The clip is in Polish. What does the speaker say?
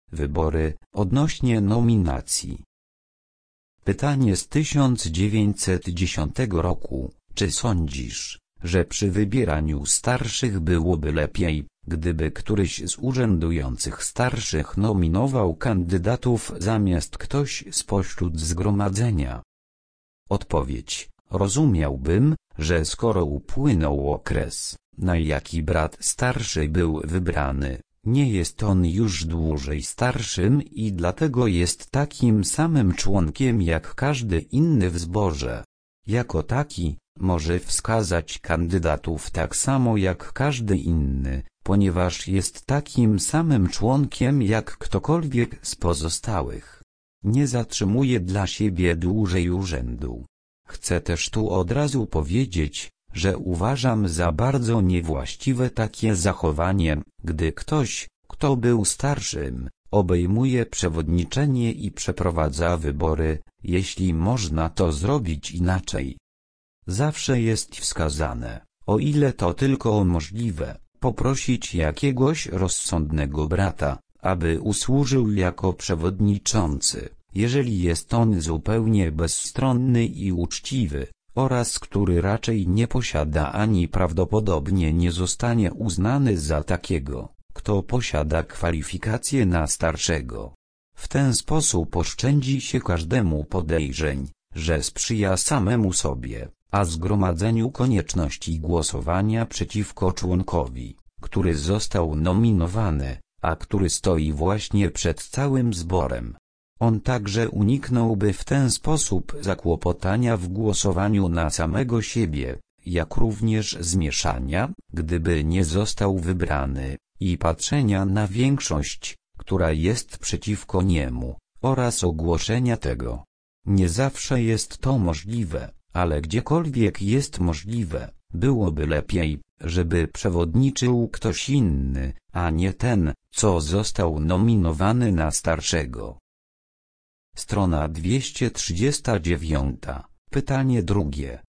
Wybory odnośnie nominacji. Pytanie z 1910 roku. Czy sądzisz, że przy wybieraniu starszych byłoby lepiej, gdyby któryś z urzędujących starszych nominował kandydatów zamiast ktoś spośród zgromadzenia? Odpowiedź. Rozumiałbym, że skoro upłynął okres, na jaki brat starszy był wybrany, nie jest on już dłużej starszym i dlatego jest takim samym członkiem jak każdy inny w zborze. Jako taki, może wskazać kandydatów tak samo jak każdy inny, ponieważ jest takim samym członkiem jak ktokolwiek z pozostałych. Nie zatrzymuje dla siebie dłużej urzędu. Chcę też tu od razu powiedzieć, że uważam za bardzo niewłaściwe takie zachowanie, gdy ktoś, kto był starszym, obejmuje przewodniczenie i przeprowadza wybory, jeśli można to zrobić inaczej. Zawsze jest wskazane, o ile to tylko możliwe, poprosić jakiegoś rozsądnego brata, aby usłużył jako przewodniczący, jeżeli jest on zupełnie bezstronny i uczciwy, oraz który raczej nie posiada ani prawdopodobnie nie zostanie uznany za takiego, kto posiada kwalifikacje na starszego. W ten sposób oszczędzi się każdemu podejrzeń, że sprzyja samemu sobie, a zgromadzeniu konieczności głosowania przeciwko członkowi, który został nominowany, a który stoi właśnie przed całym zborem. On także uniknąłby w ten sposób zakłopotania w głosowaniu na samego siebie, jak również zmieszania, gdyby nie został wybrany, i patrzenia na większość, która jest przeciwko niemu, oraz ogłoszenia tego. Nie zawsze jest to możliwe, ale gdziekolwiek jest możliwe, byłoby lepiej, żeby przewodniczył ktoś inny, a nie ten, co został nominowany na starszego. Strona 239. Pytanie drugie.